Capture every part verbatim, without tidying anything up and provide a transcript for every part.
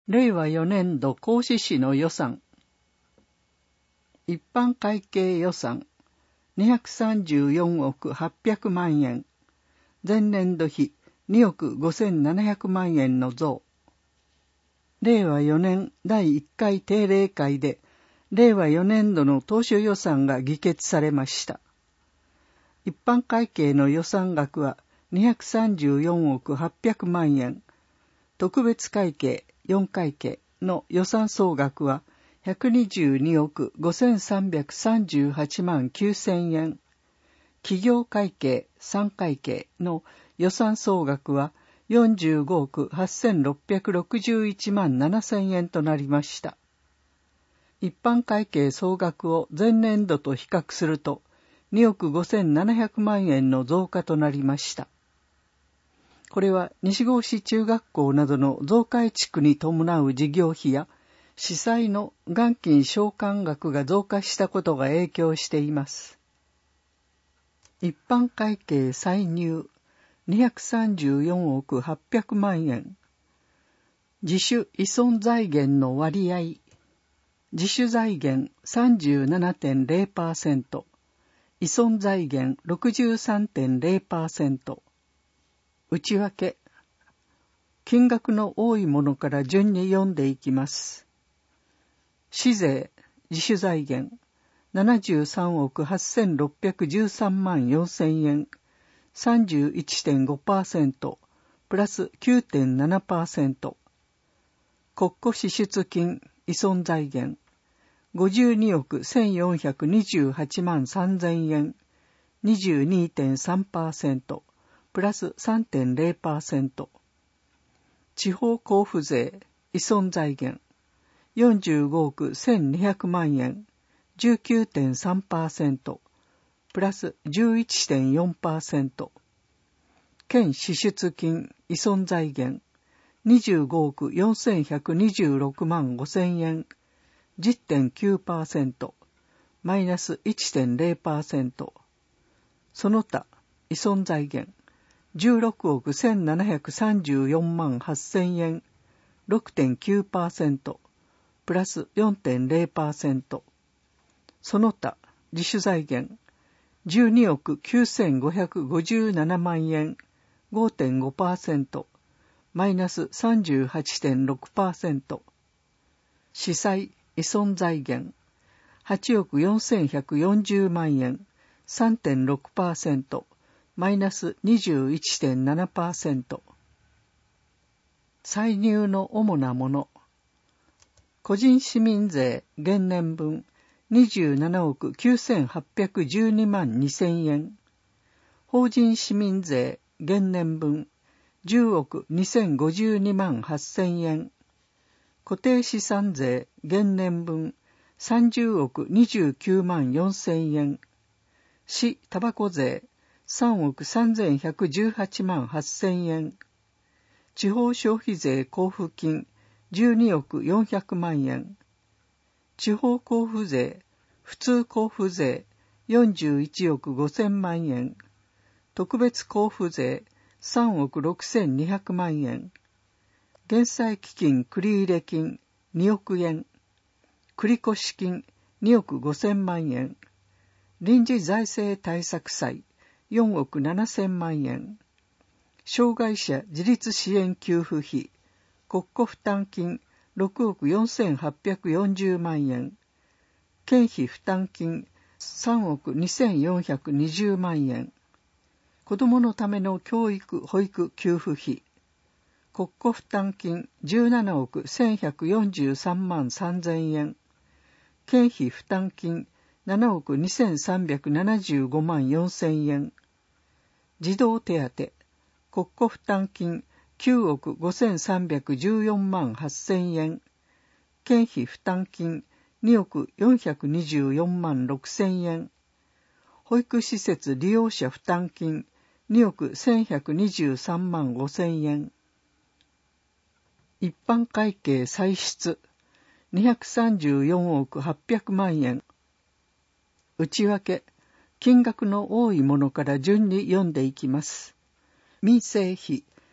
れいわよねんど合志市の予算。一般会計予算にひゃくさんじゅうよんおくはっぴゃくまんえん。前年度比におくごせんななひゃくまんえんの増。れいわよねんだいいっかい定例会で、れいわよねんどの当初予算が議決されました。一般会計の予算額はにひゃくさんじゅうよんおくはっぴゃくまんえん。特別会計よんかいけいの予算総額はひゃくにじゅうにおくごせんさんびゃくさんじゅうはちまんきゅうせんえん。企業会計さんかいけいの予算総額はよんじゅうごおくはっせんろっぴゃくろくじゅういちまんななせんえんとなりました。一般会計総額を前年度と比較するとにおくごせんななひゃくまんえんの増加となりました。これは西郷市中学校などの増改築に伴う事業費や市債の元金償還額が増加したことが影響しています。一般会計歳入にひゃくさんじゅうよんおくはっぴゃくまんえん。自主依存財源の割合。自主財源 さんじゅうななてんれいパーセント、依存財源 ろくじゅうさんてんれいパーセント。内訳。金額の多いものから順に読んでいきます。市税、自主財源、ななじゅうさんおくはっせんろっぴゃくじゅうさんまんよんせんえん、さんじゅういってんごパーセント、プラス きゅうてんななパーセント。国庫支出金、依存財源、ごじゅうにおくせんよんひゃくにじゅうはちまんさんぜんえん、にじゅうにてんさんパーセント、プラス さんてんれいパーセント。地方交付税、依存財源、よんじゅうごおくせんにひゃくまんえん、じゅうきゅうてんさんパーセント、プラス じゅういってんよんパーセント。県支出金、依存財源、にじゅうごおくよんせんひゃくにじゅうろくまんごせんえん、じゅってんきゅうパーセント、マイナス いってんれいパーセント。その他、依存財源、じゅうろくおくせんななひゃくさんじゅうよんまんはっせんえん、ろくてんきゅうパーセント、プラス よんてんれいパーセント。その他、自主財源、じゅうにおくきゅうせんごひゃくごじゅうななまんえん、ごてんごパーセント、マイナス さんじゅうはちてんろくパーセント。市債、依存財源、はちおくよんせんひゃくよんじゅうまんえん、さんてんろくパーセント、マイナス にじゅういってんななパーセント。歳入の主なもの。個人市民税現年分にじゅうななおくきゅうせんはっぴゃくじゅうにまんにせんえん。法人市民税現年分じゅうおくにせんごじゅうにまんはっせんえん。固定資産税現年分さんじゅうおくにじゅうきゅうまんよんせんえん。市タバコ税さんおくさんぜんひゃくじゅうはちまんはっせんえん。地方消費税交付金じゅうにおくよんひゃくまんえん。地方交付税、普通交付税よんじゅういちおくごせんまんえん。特別交付税さんおくろくせんにひゃくまんえん。減債基金繰入金におくえん。繰越金におくごせんまんえん。臨時財政対策債よんおくななせんまんえん。障害者自立支援給付費、国庫負担金ろくおくよんせんはっぴゃくよんじゅうまんえん。経費負担金さんおくにせんよんひゃくにじゅうまんえん。子どものための教育・保育給付費、国庫負担金じゅうななおくせんひゃくよんじゅうさんまんさんぜんえん。経費負担金ななおくにせんさんびゃくななじゅうごまんよんせんえん。児童手当、国庫負担金きゅうおくごせんさんびゃくじゅうよんまんはっせんえん。経費負担金におくよんひゃくにじゅうよんまんろくせんえん。保育施設利用者負担金におくせんひゃくにじゅうさんまんごせんえん。一般会計歳出にひゃくさんじゅうよんおくはっぴゃくまんえん。内訳、金額の多いものから順に読んでいきます。民生費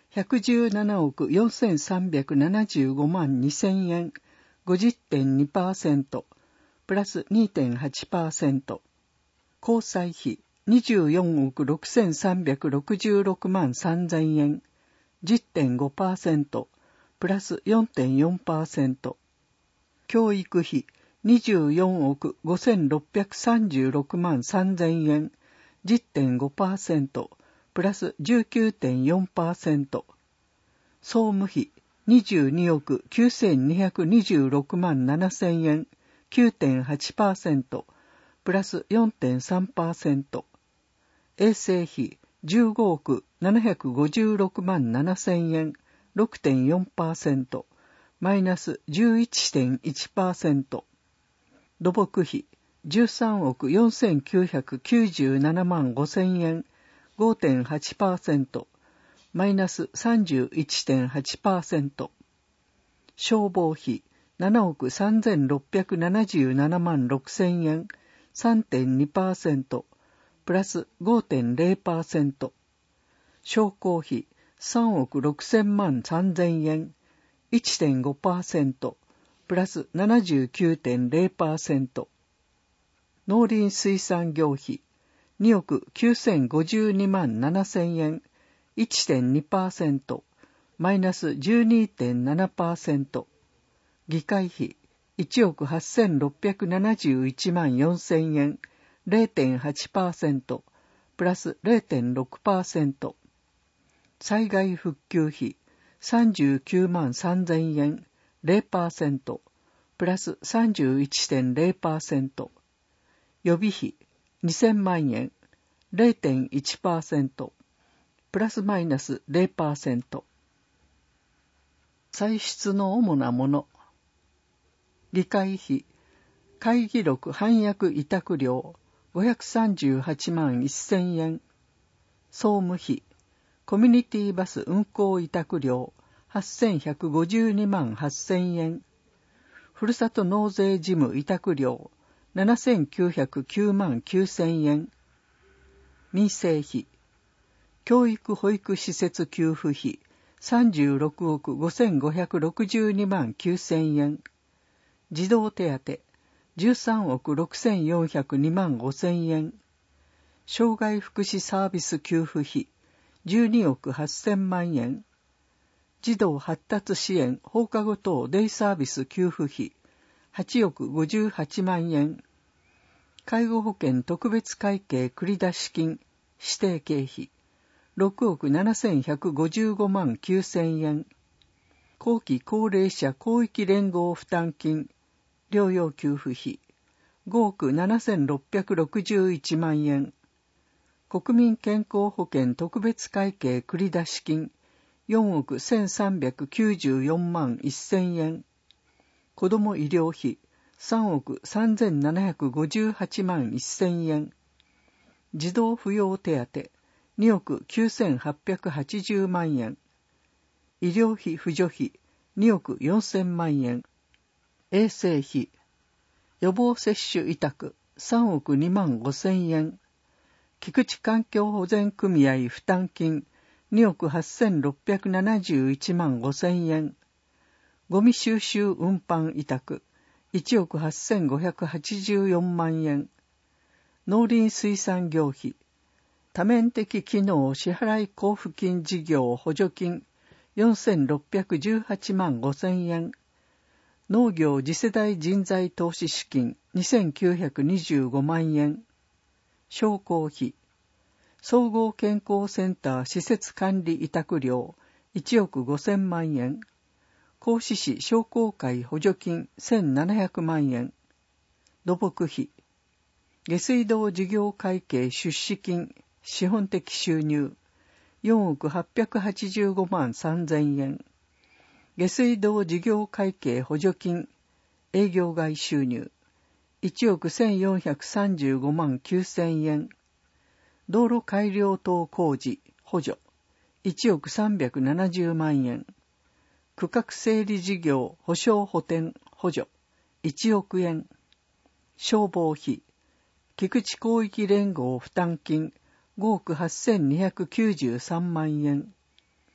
ひゃくじゅうななおくよんせんさんびゃくななじゅうごまんにせんえん ごじゅってんにパーセント プラス にてんはちパーセント。交際費にじゅうよんおくろくせんさんびゃくろくじゅうろくまんさんぜんえん じゅってんごパーセント プラス よんてんよんパーセント。教育費にじゅうよんおくごせんろっぴゃくさんじゅうろくまんさんぜんえん じゅってんごパーセント プラス じゅうきゅうてんよんパーセント。総務費にじゅうにおくきゅうせんにひゃくにじゅうろくまんななせんえん きゅうてんはちパーセント プラス よんてんさんパーセント。衛生費じゅうごおくななひゃくごじゅうろくまんななせんえん ろくてんよんパーセント マイナス じゅういちてんいちパーセント。土木費じゅうさんおくよんせんきゅうひゃくきゅうじゅうななまんごせんえん ごてんはちパーセント マイナス さんじゅういちてんはちパーセント。消防費ななおくさんぜんろっぴゃくななじゅうななまんろくせんえん さんてんにパーセント プラス ごてんれいパーセント。商工費さんおくろくせんまんさんぜんえん いってんごパーセント プラス ななじゅうきゅうてんれいパーセント。農林水産業費におくきゅうせんごじゅうにまんななせんえん いってんにパーセント マイナス じゅうにてんななパーセント。議会費いちおくはっせんろっぴゃくななじゅういちまんよんせんえん れいてんはちパーセント プラス れいてんろくパーセント。災害復旧費さんじゅうきゅうまんさんぜんえん れいパーセント プラス さんじゅういちてんれいパーセント。予備費にせんまんえん れいてんいちパーセント プラスマイナス れいパーセント。歳出の主なもの。議会費会議録翻訳委託料ごひゃくさんじゅうはちまんせんえん。総務費コミュニティバス運行委託料はっせんひゃくごじゅうにまんはっせんえん。ふるさと納税事務委託料ななせんきゅうひゃくきゅうまんきゅうせんえん。民生費教育保育施設給付費さんじゅうろくおくごせんごひゃくろくじゅうにまんきゅうせんえん。児童手当じゅうさんおくろくせんよんひゃくにまんごせんえん。障害福祉サービス給付費じゅうにおくはっせんまんえん。児童発達支援放課後等デイサービス給付費はちおくごじゅうはちまんえん。介護保険特別会計繰出金指定経費ろくおくななせんひゃくごじゅうごまんきゅうせんえん。後期高齢者広域連合負担金療養給付費ごおくななせんろっぴゃくろくじゅういちまんえん。国民健康保険特別会計繰出金よんおくせんさんびゃくきゅうじゅうよんまんせんえん。子ども医療費さんおくさんぜんななひゃくごじゅうはちまんせんえん。児童扶養手当におくきゅうせんはっぴゃくはちじゅうまんえん。医療費扶助費におくよんせんまんえん。衛生費予防接種委託さんおくにまんごせんえん。菊池環境保全組合負担金におくはっせんろっぴゃくななじゅういちまんごせんえん。ゴミ収集運搬委託いちおくはっせんごひゃくはちじゅうよんまんえん。農林水産業費多面的機能支払い交付金事業補助金よんせんろっぴゃくじゅうはちまんごせんえん。農業次世代人材投資資金にせんきゅうひゃくにじゅうごまんえん。商工費総合健康センター施設管理委託料いちおくごせんまんえん。合志市商工会補助金せんななひゃくまんえん。土木費下水道事業会計出資金資本的収入よんおくはっぴゃくはちじゅうごまんさんぜんえん。下水道事業会計補助金営業外収入いちおくせんよんひゃくさんじゅうごまんきゅうせんえん。道路改良等工事補助いちおくさんびゃくななじゅうまんえん。区画整理事業保証補填補助いちおくえん。消防費菊池広域連合負担金ごおくはっせんにひゃくきゅうじゅうさんまんえん。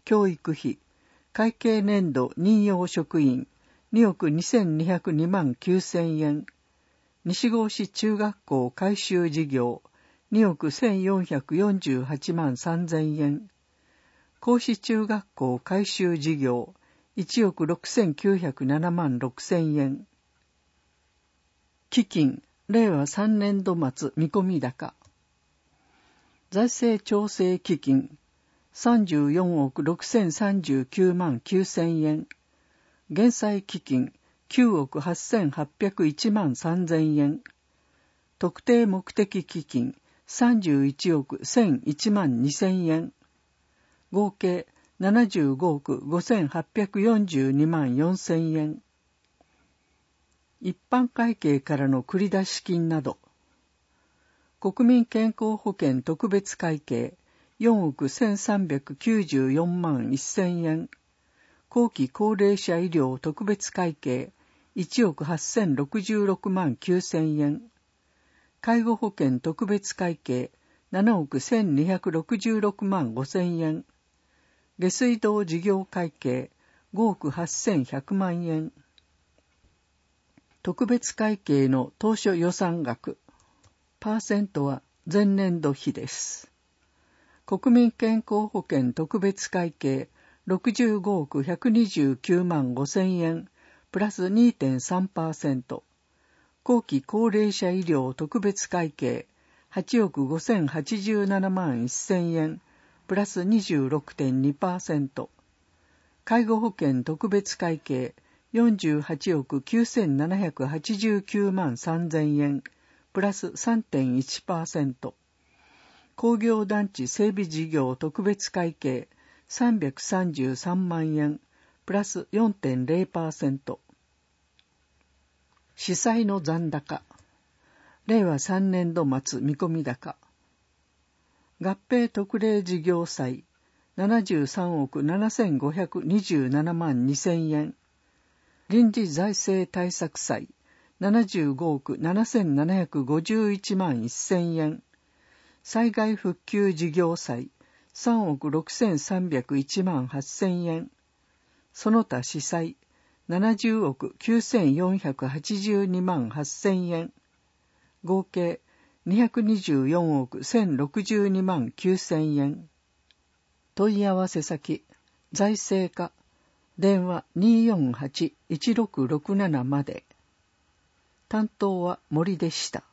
教育費、会計年度任用職員におくにせんにひゃくにまんきゅうせんえん、西郷市中学校改修事業におくせんよんひゃくよんじゅうはちまんさんぜんえん、甲子中学校改修事業いちおくろくせんきゅうひゃくななまんろくせんえん。基金、れいわさんねんど末見込み高。財政調整基金、さんじゅうよんおくろくせんさんじゅうきゅうまんきゅうせんえん。減債基金、きゅうおくはっせんはっぴゃくいちまんさんぜんえん。特定目的基金、さんじゅういちおくせんいちまんにせんえん。合計ななじゅうごおくごせんはっぴゃくよんじゅうにまんよんせんえん。一般会計からの繰り出し金など、国民健康保険特別会計よんおくせんさんびゃくきゅうじゅうよんまんせんえん、後期高齢者医療特別会計いちおくはっせんろくじゅうろくまんきゅうせんえん、介護保険特別会計ななおくせんにひゃくろくじゅうろくまんごせんえん、下水道事業会計ごおくはっせんひゃくまんえん、特別会計の当初予算額、パーセントは前年度比です。国民健康保険特別会計ろくじゅうごおくひゃくにじゅうきゅうまんごせんえん、プラス にてんさんパーセント、後期高齢者医療特別会計はちおくごせんはちじゅうななまんせんえん、プラス にじゅうろくてんにパーセント、介護保険特別会計よんじゅうはちおくきゅうせんななひゃくはちじゅうきゅうまんさんぜんえん、プラス さんてんいちパーセント、工業団地整備事業特別会計さんびゃくさんじゅうさんまんえん、プラス よんてんれいパーセント。司債の残高、れいわさんねんど末見込み高。合併特例事業債ななじゅうさんおくななせんごひゃくにじゅうななまんにせんえん、臨時財政対策債ななじゅうごおくななせんななひゃくごじゅういちまんせんえん、災害復旧事業債さんおくろくせんさんびゃくいちまんはっせんえん、その他司債ななじゅうおくきゅうせんよんひゃくはちじゅうにまんはっせんえん、合計にひゃくにじゅうよんおくせんろくじゅうにまんきゅうせんえん。問い合わせ先、財政課、電話 にーよんはち いちろくろくなな まで。担当は森でした。